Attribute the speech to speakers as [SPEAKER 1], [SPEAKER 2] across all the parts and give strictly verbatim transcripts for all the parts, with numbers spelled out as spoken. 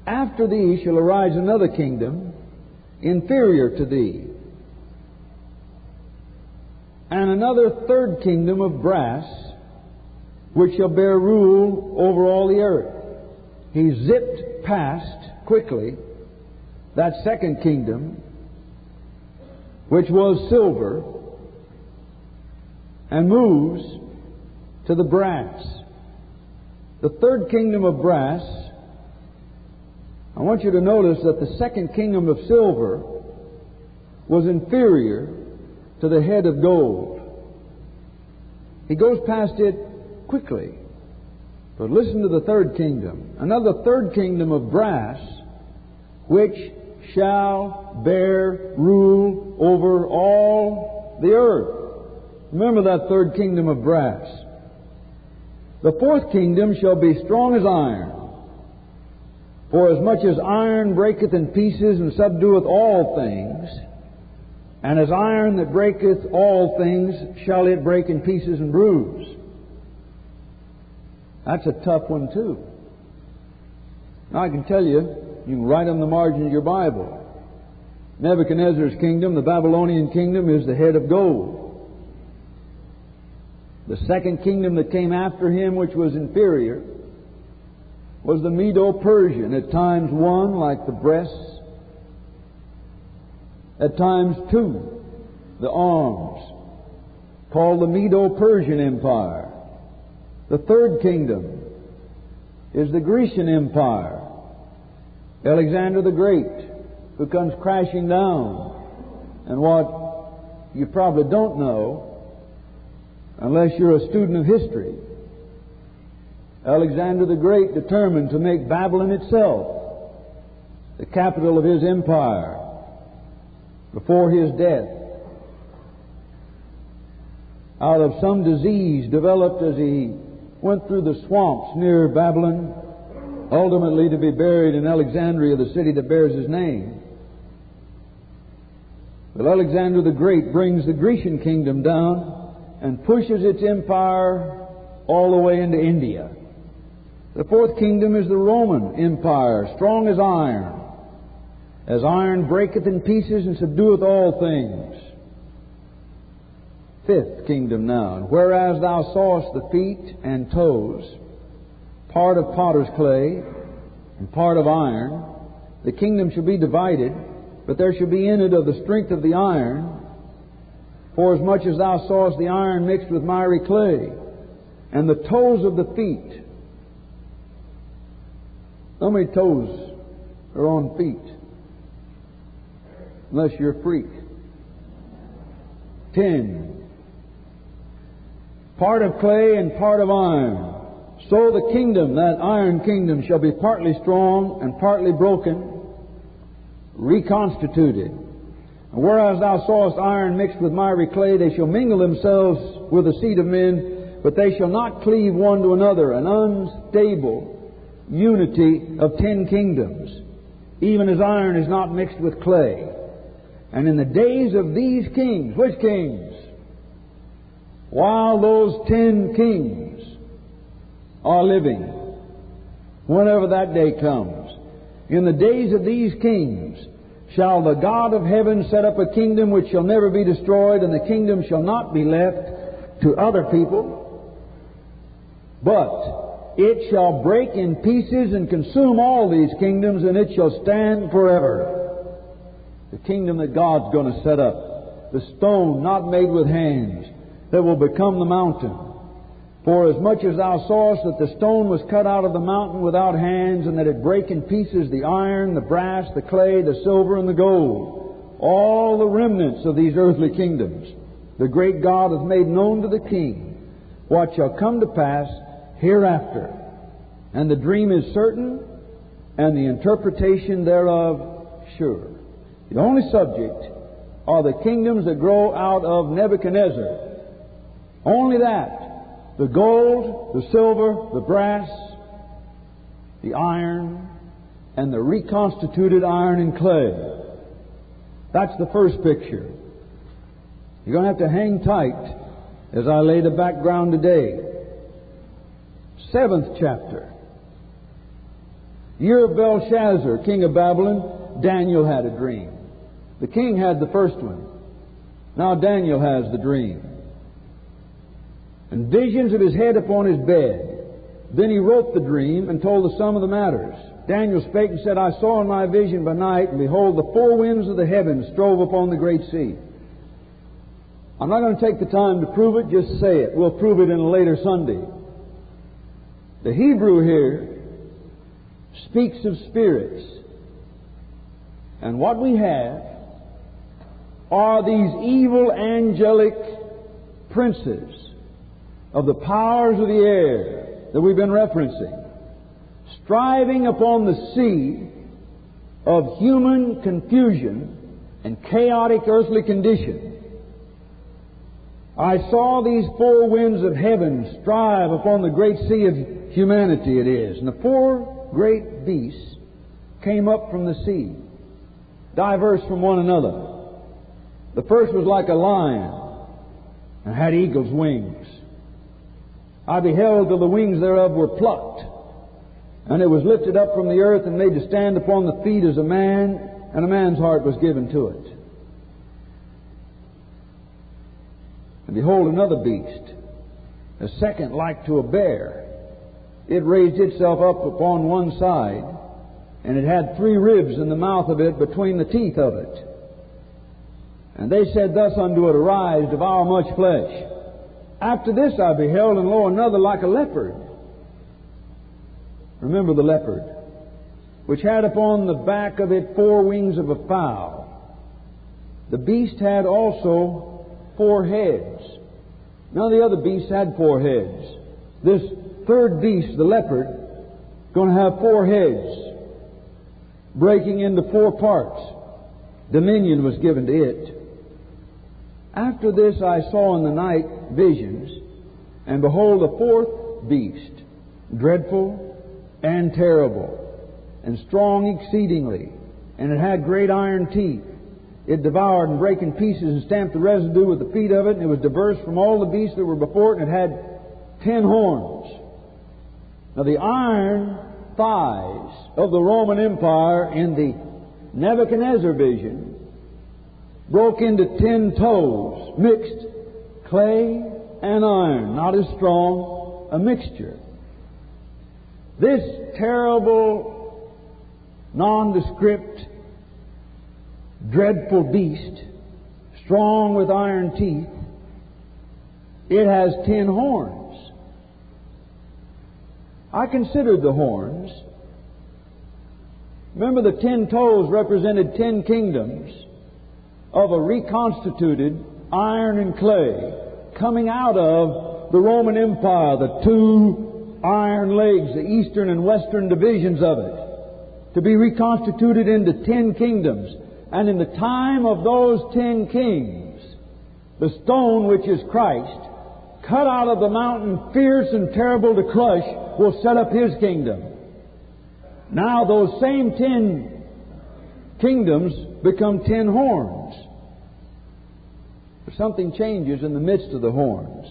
[SPEAKER 1] After thee shall arise another kingdom inferior to thee, and another third kingdom of brass, which shall bear rule over all the earth. He zipped past quickly that second kingdom, which was silver, and moves to the brass. The third kingdom of brass, I want you to notice that the second kingdom of silver was inferior to the head of gold. He goes past it quickly. But listen to the third kingdom. Another third kingdom of brass, which shall bear rule over all the earth. Remember that third kingdom of brass. The fourth kingdom shall be strong as iron. For as much as iron breaketh in pieces and subdueth all things, and as iron that breaketh all things shall it break in pieces and bruise. That's a tough one too. Now I can tell you, you can write on the margin of your Bible, Nebuchadnezzar's kingdom, the Babylonian kingdom, is the head of gold. The second kingdom that came after him, which was inferior, was the Medo-Persian, at times one like the breasts, at times two, the arms, called the Medo-Persian Empire. The third kingdom is the Grecian Empire, Alexander the Great, who comes crashing down. And what you probably don't know, unless you're a student of history, Alexander the Great determined to make Babylon itself the capital of his empire before his death. Out of some disease developed as he went through the swamps near Babylon, ultimately to be buried in Alexandria, the city that bears his name. But Alexander the Great brings the Grecian kingdom down and pushes its empire all the way into India. The fourth kingdom is the Roman Empire, strong as iron. As iron breaketh in pieces and subdueth all things. Fifth kingdom now. And whereas thou sawest the feet and toes, part of potter's clay and part of iron, the kingdom shall be divided, but there shall be in it of the strength of the iron, for as much as thou sawest the iron mixed with miry clay, and the toes of the feet. How many toes are on feet? Unless you're a freak. Ten. Part of clay and part of iron. So the kingdom, that iron kingdom, shall be partly strong and partly broken, reconstituted. And whereas thou sawest iron mixed with miry clay, they shall mingle themselves with the seed of men, but they shall not cleave one to another. An unstable unity of ten kingdoms, even as iron is not mixed with clay. And in the days of these kings, which kings? While those ten kings are living, whenever that day comes, in the days of these kings shall the God of heaven set up a kingdom which shall never be destroyed, and the kingdom shall not be left to other people, but it shall break in pieces and consume all these kingdoms, and it shall stand forever. The kingdom that God's going to set up, the stone not made with hands, that will become the mountain. For as much as thou sawest that the stone was cut out of the mountain without hands, and that it brake in pieces the iron, the brass, the clay, the silver, and the gold, all the remnants of these earthly kingdoms, the great God hath made known to the king what shall come to pass hereafter. And the dream is certain, and the interpretation thereof sure. The only subject are the kingdoms that grow out of Nebuchadnezzar. Only that. The gold, the silver, the brass, the iron, and the reconstituted iron and clay. That's the first picture. You're going to have to hang tight as I lay the background today. Seventh chapter. year of Belshazzar, king of Babylon, Daniel had a dream. The king had the first one. Now Daniel has the dream. And visions of his head upon his bed. Then he wrote the dream and told the sum of the matters. Daniel spake and said, I saw in my vision by night, and behold, the four winds of the heavens strove upon the great sea. I'm not going to take the time to prove it, just say it. We'll prove it in a later Sunday. The Hebrew here speaks of spirits. And what we have are these evil angelic princes of the powers of the air that we've been referencing, striving upon the sea of human confusion and chaotic earthly condition. I saw these four winds of heaven strive upon the great sea of humanity, it is. And the four great beasts came up from the sea, diverse from one another. The first was like a lion, and had eagle's wings. I beheld till the wings thereof were plucked, and it was lifted up from the earth and made to stand upon the feet as a man, and a man's heart was given to it. And behold, another beast, a second like to a bear. It raised itself up upon one side, and it had three ribs in the mouth of it between the teeth of it. And they said thus unto it, Arise, devour much flesh. After this I beheld, and lo, another like a leopard. Remember the leopard, which had upon the back of it four wings of a fowl. The beast had also four heads. None of the other beasts had four heads. This third beast, the leopard, going to have four heads, breaking into four parts. Dominion was given to it. After this I saw in the night visions, and behold, a fourth beast, dreadful and terrible, and strong exceedingly, and it had great iron teeth. It devoured and brake in pieces and stamped the residue with the feet of it, and it was diverse from all the beasts that were before it, and it had ten horns. Now the iron thighs of the Roman Empire in the Nebuchadnezzar vision broke into ten toes, mixed clay and iron, not as strong, a mixture. This terrible, nondescript, dreadful beast, strong with iron teeth, it has ten horns. I considered the horns. Remember, the ten toes represented ten kingdoms of a reconstituted iron and clay coming out of the Roman Empire, the two iron legs, the eastern and western divisions of it, to be reconstituted into ten kingdoms. And in the time of those ten kings, the stone, which is Christ, cut out of the mountain, fierce and terrible to crush, will set up His kingdom. Now those same ten kingdoms become ten horns. But something changes in the midst of the horns.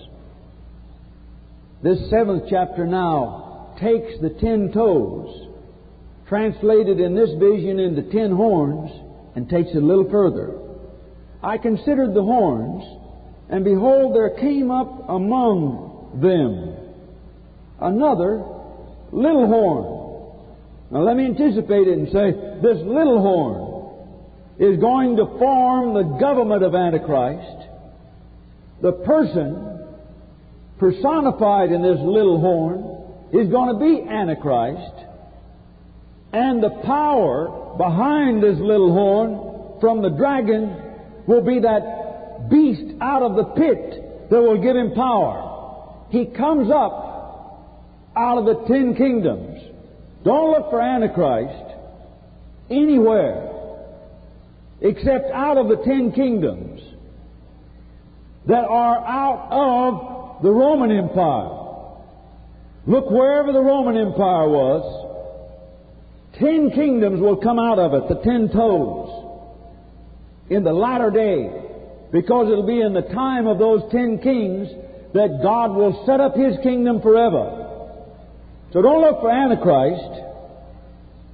[SPEAKER 1] This seventh chapter now takes the ten toes, translated in this vision into ten horns, and takes it a little further. I considered the horns, and behold, there came up among them another little horn. Now let me anticipate it and say, this little horn is going to form the government of Antichrist. The person personified in this little horn is going to be Antichrist. And the power behind this little horn from the dragon will be that beast out of the pit that will give him power. He comes up out of the ten kingdoms. Don't look for Antichrist anywhere except out of the ten kingdoms that are out of the Roman Empire. Look wherever the Roman Empire was. Ten kingdoms will come out of it, the ten toes, in the latter day, because it'll be in the time of those ten kings that God will set up His kingdom forever. So don't look for Antichrist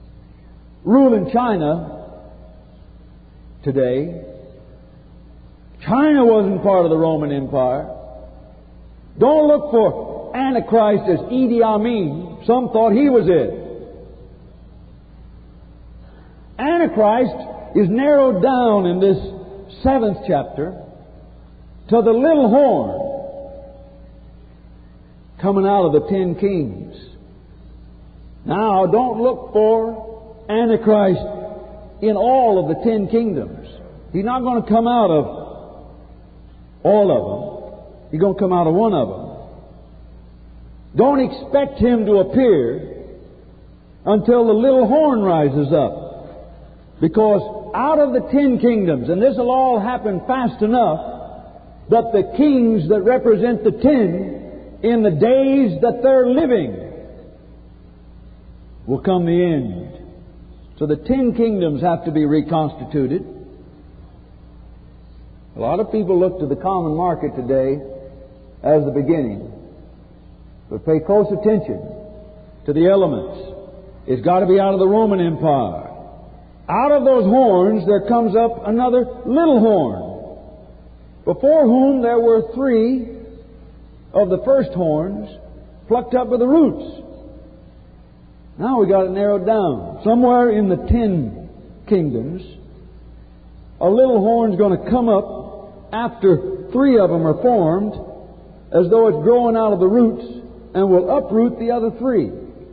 [SPEAKER 1] ruling China today. China wasn't part of the Roman Empire. Don't look for Antichrist as Idi Amin. Some thought he was it. Antichrist is narrowed down in this seventh chapter to the little horn coming out of the ten kings. Now, don't look for Antichrist in all of the ten kingdoms. He's not going to come out of all of them. He's going to come out of one of them. Don't expect him to appear until the little horn rises up. Because out of the ten kingdoms, and this will all happen fast enough, that the kings that represent the ten in the days that they're living will come the end. So the ten kingdoms have to be reconstituted. A lot of people look to the common market today as the beginning. But pay close attention to the elements. It's got to be out of the Roman Empire. Out of those horns there comes up another little horn, before whom there were three of the first horns plucked up by the roots. Now we got it narrowed down. Somewhere in the ten kingdoms, a little horn's going to come up after three of them are formed, as though it's growing out of the roots, and will uproot the other three.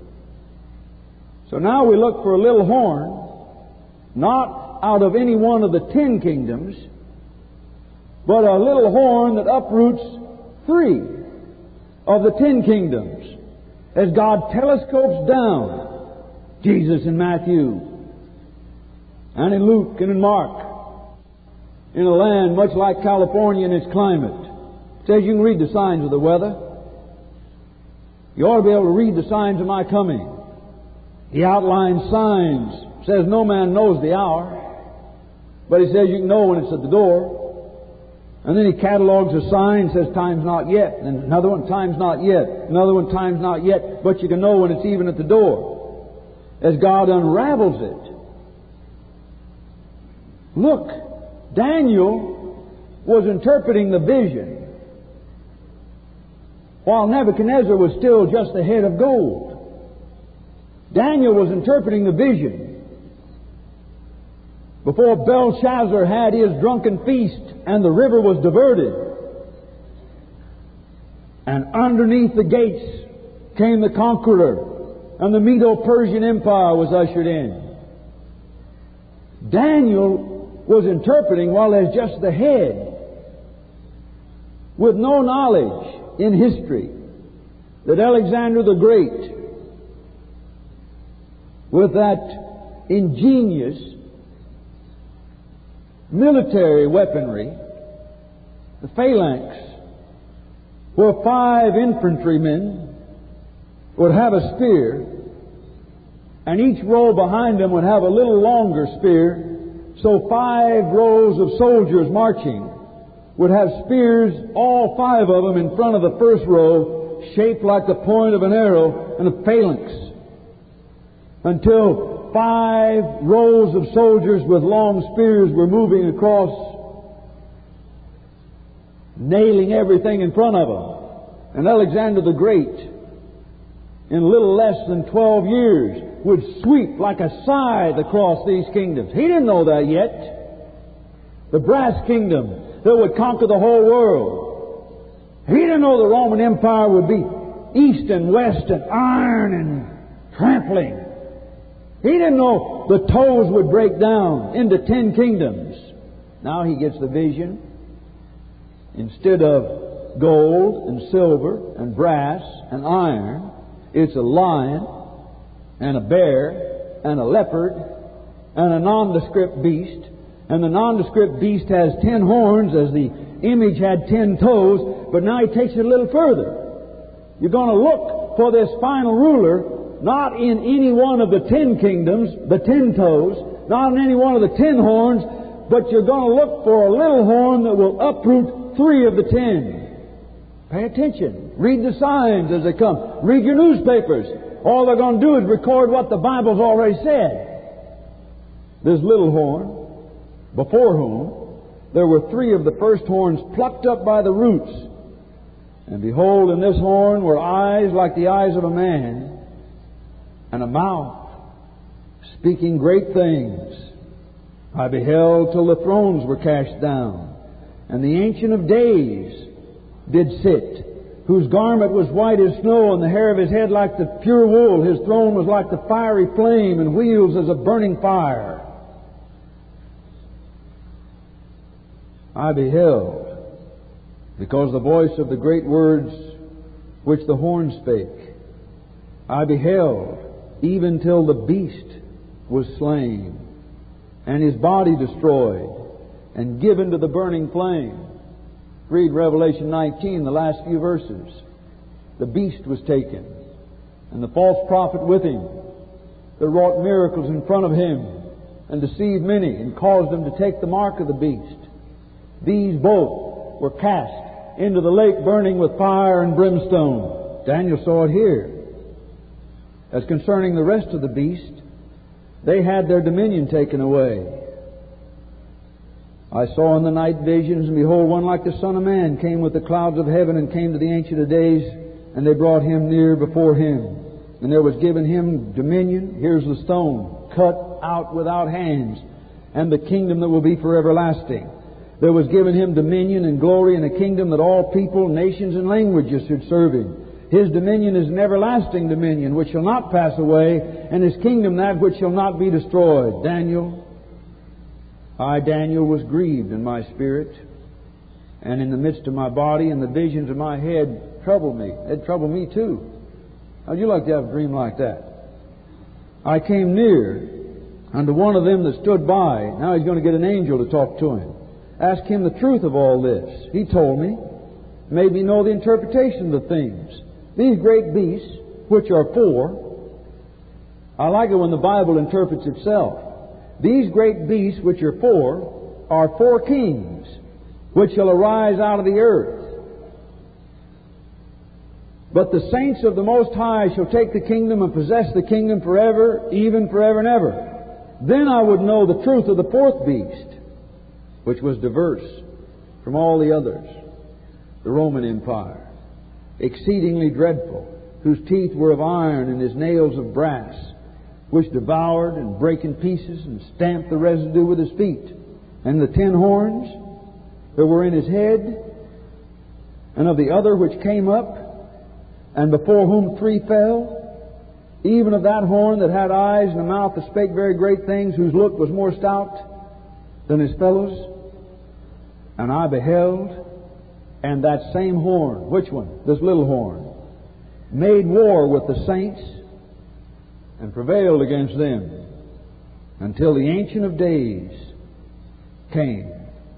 [SPEAKER 1] So now we look for a little horn, not out of any one of the ten kingdoms, but a little horn that uproots three of the ten kingdoms. As God telescopes down, Jesus in Matthew, and in Luke and in Mark, in a land much like California in its climate. It says you can read the signs of the weather. You ought to be able to read the signs of my coming. He outlines signs. Says no man knows the hour, but he says you can know when it's at the door. And then he catalogs a sign, says time's not yet. And another one, time's not yet. Another one, time's not yet, but you can know when it's even at the door. As God unravels it. Look, Daniel was interpreting the vision while Nebuchadnezzar was still just a head of gold. Daniel was interpreting the vision before Belshazzar had his drunken feast and the river was diverted. And underneath the gates came the conqueror, and the Medo-Persian Empire was ushered in. Daniel was interpreting while as just the head, with no knowledge in history that Alexander the Great, with that ingenious military weaponry, the phalanx, where five infantrymen would have a spear, and each row behind them would have a little longer spear, so five rows of soldiers marching would have spears, all five of them in front of the first row, shaped like the point of an arrow, and a phalanx, until five rows of soldiers with long spears were moving across, nailing everything in front of them. And Alexander the Great, in a little less than twelve years, would sweep like a scythe across these kingdoms. He didn't know that yet. The brass kingdom that would conquer the whole world. He didn't know the Roman Empire would be east and west and iron and trampling. He didn't know the toes would break down into ten kingdoms. Now he gets the vision. Instead of gold and silver and brass and iron, it's a lion and a bear and a leopard and a nondescript beast. And the nondescript beast has ten horns, as the image had ten toes, but now he takes it a little further. You're going to look for this final ruler not in any one of the ten kingdoms, the ten toes, not in any one of the ten horns, but you're going to look for a little horn that will uproot three of the ten. Pay attention. Read the signs as they come. Read your newspapers. All they're going to do is record what the Bible's already said. this little horn, before whom there were three of the first horns plucked up by the roots. And behold, in this horn were eyes like the eyes of a man, and a mouth speaking great things. I beheld till the thrones were cast down, and the Ancient of Days did sit, whose garment was white as snow, and the hair of his head like the pure wool. His throne was like the fiery flame, and wheels as a burning fire. I beheld, because the voice of the great words which the horn spake, I beheld, even till the beast was slain, and his body destroyed, and given to the burning flame. Read Revelation nineteen, the last few verses. The beast was taken, and the false prophet with him, that wrought miracles in front of him, and deceived many, and caused them to take the mark of the beast. These both were cast into the lake burning with fire and brimstone. Daniel saw it here. As concerning the rest of the beast, they had their dominion taken away. I saw in the night visions, and behold, one like the Son of Man came with the clouds of heaven, and came to the Ancient of Days, and they brought him near before him. And there was given him dominion, here's the stone, cut out without hands, and the kingdom that will be for everlasting. There was given him dominion and glory, and a kingdom that all people, nations, and languages should serve him. His dominion is an everlasting dominion, which shall not pass away, and his kingdom that which shall not be destroyed. Daniel, I, Daniel, was grieved in my spirit, and in the midst of my body, and the visions of my head troubled me. It troubled me too. How'd you like to have a dream like that? I came near unto one of them that stood by. Now he's going to get an angel to talk to him. Ask him the truth of all this. He told me, made me know the interpretation of the things. These great beasts, which are four, I like it when the Bible interprets itself. These great beasts, which are four, are four kings, which shall arise out of the earth. But the saints of the Most High shall take the kingdom and possess the kingdom forever, even forever and ever. Then I would know the truth of the fourth beast, which was diverse from all the others, the Roman Empire, exceedingly dreadful, whose teeth were of iron and his nails of brass, which devoured and brake in pieces and stamped the residue with his feet. And the ten horns that were in his head, and of the other which came up, and before whom three fell, even of that horn that had eyes and a mouth that spake very great things, whose look was more stout than his fellows. And I beheld, and that same horn, which one? This little horn, made war with the saints, and prevailed against them, until the Ancient of Days came.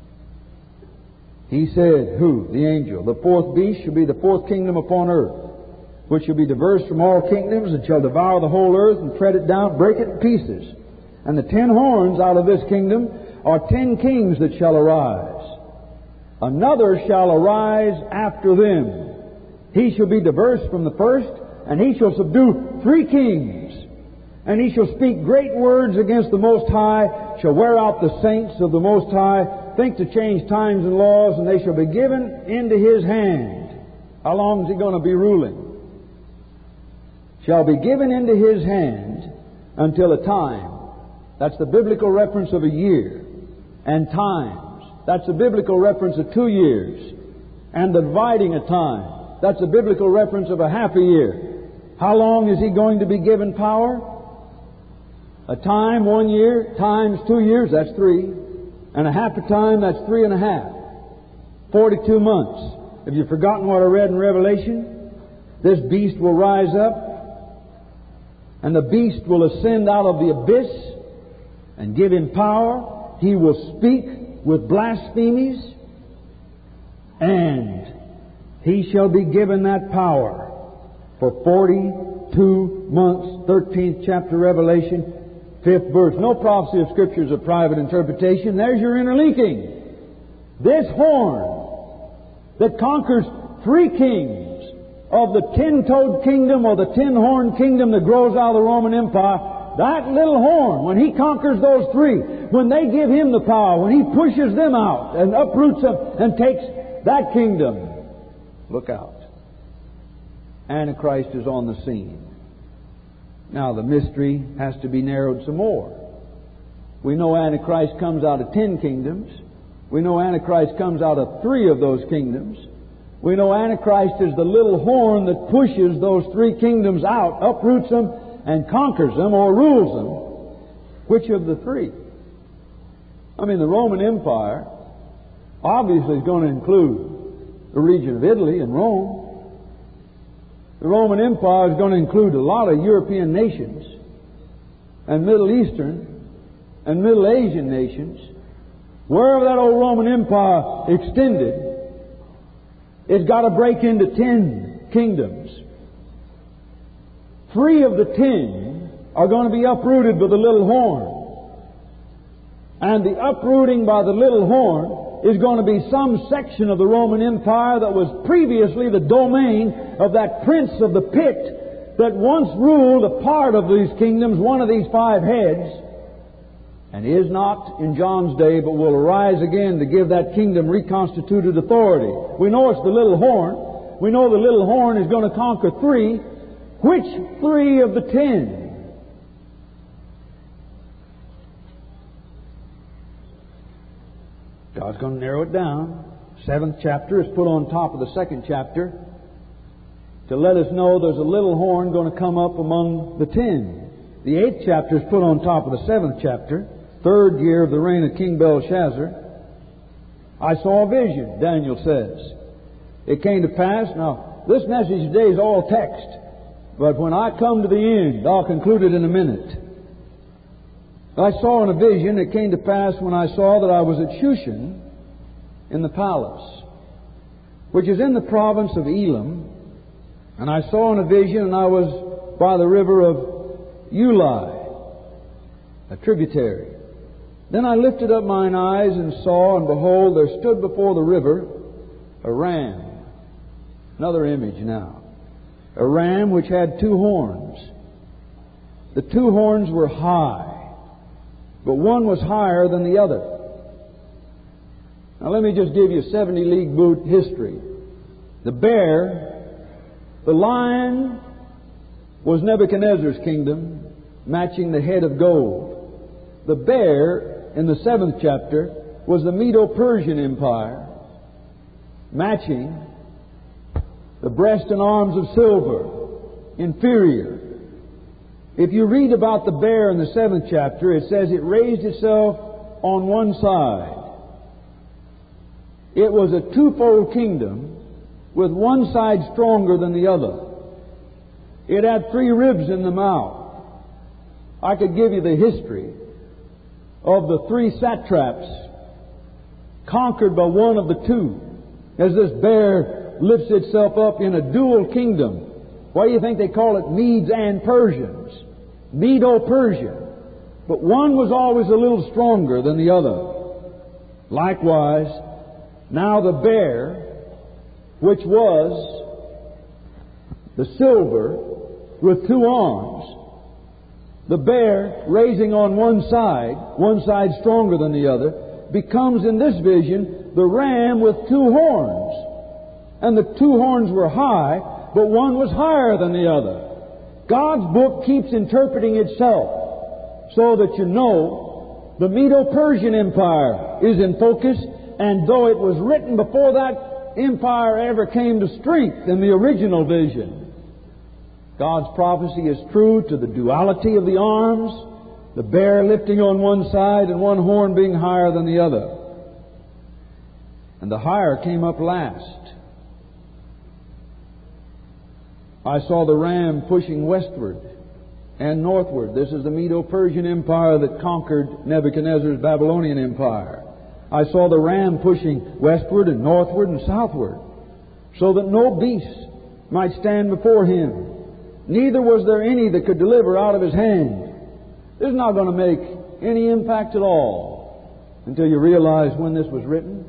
[SPEAKER 1] He said, who? The angel. The fourth beast shall be the fourth kingdom upon earth, which shall be diverse from all kingdoms, and shall devour the whole earth, and tread it down, break it in pieces. And the ten horns out of this kingdom are ten kings that shall arise. Another shall arise after them. He shall be diverse from the first, and he shall subdue three kings. And he shall speak great words against the Most High, shall wear out the saints of the Most High, think to change times and laws, and they shall be given into his hand. How long is he going to be ruling? Shall be given into his hand until a time. That's the biblical reference of a year. And times. That's the biblical reference of two years. And the dividing of time. That's the biblical reference of a half a year. How long is he going to be given power? A time, one year, times two years, that's three. And a half a time, that's three and a half. Forty-two months. Have you forgotten what I read in Revelation? This beast will rise up, and the beast will ascend out of the abyss and give him power. He will speak with blasphemies, and he shall be given that power for forty-two months. thirteenth chapter Revelation, fifth verse. No prophecy of Scripture is a private interpretation. There's your interlinking. This horn that conquers three kings of the ten-toed kingdom or the ten-horned kingdom that grows out of the Roman Empire that little horn, when he conquers those three, when they give him the power, when he pushes them out and uproots them and takes that kingdom, look out. Antichrist is on the scene. Now the mystery has to be narrowed some more. We know Antichrist comes out of ten kingdoms. We know Antichrist comes out of three of those kingdoms. We know Antichrist is the little horn that pushes those three kingdoms out, uproots them, and conquers them or rules them. Which of the three? I mean, the Roman Empire obviously is going to include the region of Italy and Rome. The Roman Empire is going to include a lot of European nations and Middle Eastern and Middle Asian nations. Wherever that old Roman Empire extended, it's got to break into ten kingdoms. Three of the ten are going to be uprooted by the little horn. And the uprooting by the little horn is going to be some section of the Roman Empire that was previously the domain of that prince of the pit that once ruled a part of these kingdoms, one of these five heads, and is not in John's day, but will arise again to give that kingdom reconstituted authority. We know it's the little horn. We know the little horn is going to conquer three. Which three of the ten? God's going to narrow it down. Seventh chapter is put on top of the second chapter to let us know there's a little horn going to come up among the ten. The eighth chapter is put on top of the seventh chapter. Third year of the reign of King Belshazzar. I saw a vision, Daniel says. It came to pass. Now, this message today is all text. But when I come to the end, I'll conclude it in a minute. I saw in a vision, it came to pass when I saw that I was at Shushan in the palace, which is in the province of Elam. And I saw in a vision, and I was by the river of Ulai, a tributary. Then I lifted up mine eyes and saw, and behold, there stood before the river a ram. Another image now. A ram which had two horns. The two horns were high, but one was higher than the other. Now let me just give you a seventy league boot history. The bear, the lion, was Nebuchadnezzar's kingdom, matching the head of gold. The bear, in the seventh chapter, was the Medo-Persian Empire, matching the breast and arms of silver, inferior. If you read about the bear in the seventh chapter, it says it raised itself on one side. It was a twofold kingdom, with one side stronger than the other. It had three ribs in the mouth. I could give you the history of the three satraps conquered by one of the two, as this bear lifts itself up in a dual kingdom. Why do you think they call it Medes and Persians? Medo-Persian. But one was always a little stronger than the other. Likewise, now the bear, which was the silver with two arms, the bear raising on one side, one side stronger than the other, becomes in this vision the ram with two horns. And the two horns were high, but one was higher than the other. God's book keeps interpreting itself so that you know the Medo-Persian Empire is in focus, and though it was written before that empire ever came to strength in the original vision, God's prophecy is true to the duality of the arms, the bear lifting on one side and one horn being higher than the other. And the higher came up last. I saw the ram pushing westward and northward. This is the Medo-Persian Empire that conquered Nebuchadnezzar's Babylonian Empire. I saw the ram pushing westward and northward and southward, so that no beast might stand before him. Neither was there any that could deliver out of his hand. This is not going to make any impact at all until you realize when this was written.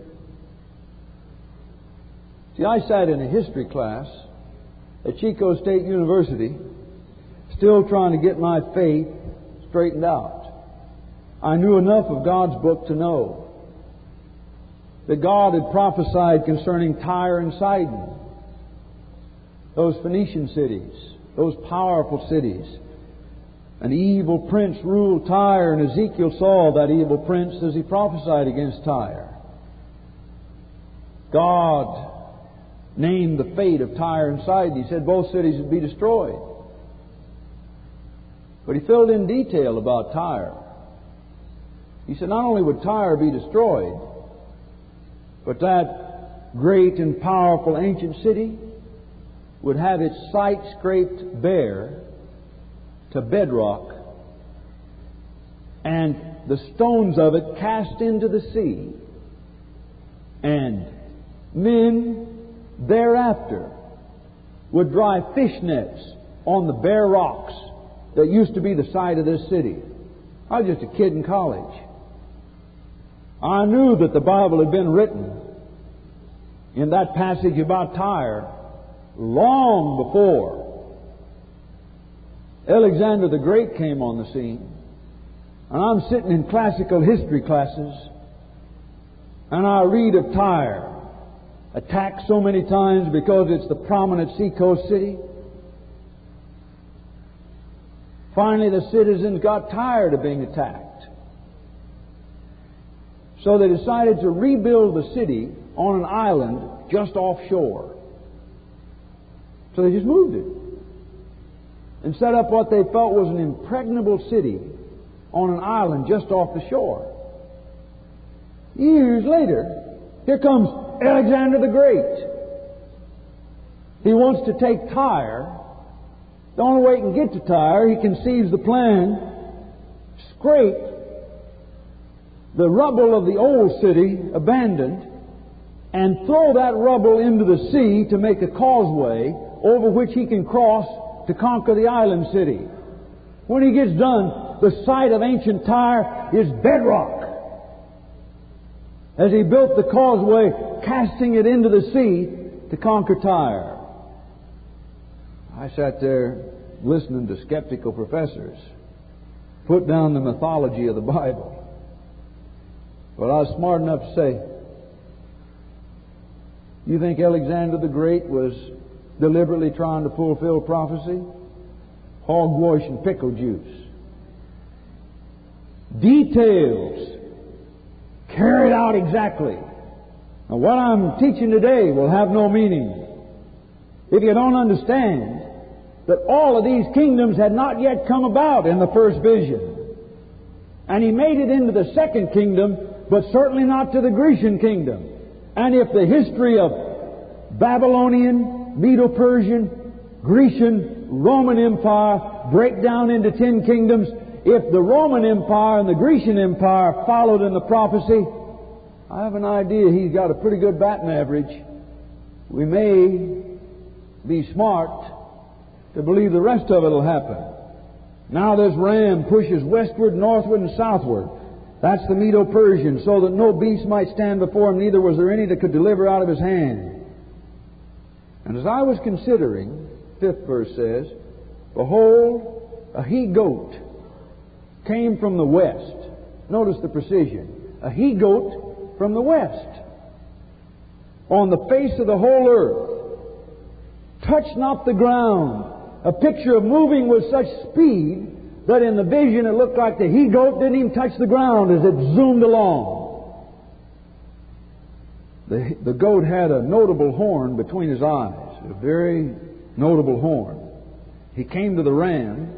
[SPEAKER 1] See, I sat in a history class at Chico State University, still trying to get my faith straightened out. I knew enough of God's book to know that God had prophesied concerning Tyre and Sidon, those Phoenician cities, those powerful cities. An evil prince ruled Tyre, and Ezekiel saw that evil prince as he prophesied against Tyre. God named the fate of Tyre and Sidon. He said both cities would be destroyed. But He filled in detail about Tyre. He said not only would Tyre be destroyed, but that great and powerful ancient city would have its site scraped bare to bedrock, and the stones of it cast into the sea, and men thereafter would drive fish nets on the bare rocks that used to be the site of this city. I was just a kid in college. I knew that the Bible had been written in that passage about Tyre long before Alexander the Great came on the scene. And I'm sitting in classical history classes, and I read of Tyre, attacked so many times because it's the prominent seacoast city. Finally, the citizens got tired of being attacked. So they decided to rebuild the city on an island just offshore. So they just moved it and set up what they felt was an impregnable city on an island just off the shore. Years later, here comes Alexander the Great. He wants to take Tyre. The only way he can get to Tyre, he conceives the plan, scrape the rubble of the old city, abandoned, and throw that rubble into the sea to make a causeway over which he can cross to conquer the island city. When he gets done, the site of ancient Tyre is bedrock. As he built the causeway, casting it into the sea to conquer Tyre. I sat there listening to skeptical professors put down the mythology of the Bible. But I was smart enough to say, you think Alexander the Great was deliberately trying to fulfill prophecy? Hogwash and pickle juice. Details carried out exactly. Now, what I'm teaching today will have no meaning if you don't understand that all of these kingdoms had not yet come about in the first vision. And he made it into the second kingdom, but certainly not to the Grecian kingdom. And if the history of Babylonian, Medo-Persian, Grecian, Roman Empire break down into ten kingdoms, if the Roman Empire and the Grecian Empire followed in the prophecy, I have an idea he's got a pretty good batting average. We may be smart to believe the rest of it will happen. Now this ram pushes westward, northward, and southward. That's the Medo-Persian, so that no beast might stand before him, neither was there any that could deliver out of his hand. And as I was considering, fifth verse says, behold, a he-goat came from the west. Notice the precision. A he-goat from the west. On the face of the whole earth. Touched not the ground. A picture of moving with such speed that in the vision it looked like the he-goat didn't even touch the ground as it zoomed along. The, the goat had a notable horn between his eyes. A very notable horn. He came to the ram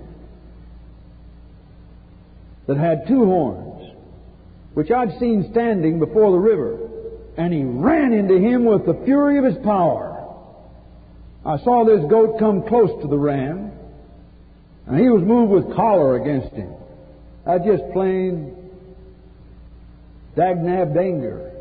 [SPEAKER 1] that had two horns, which I'd seen standing before the river, and he ran into him with the fury of his power. I saw this goat come close to the ram, and he was moved with choler against him. That's just plain dag-nabbed anger.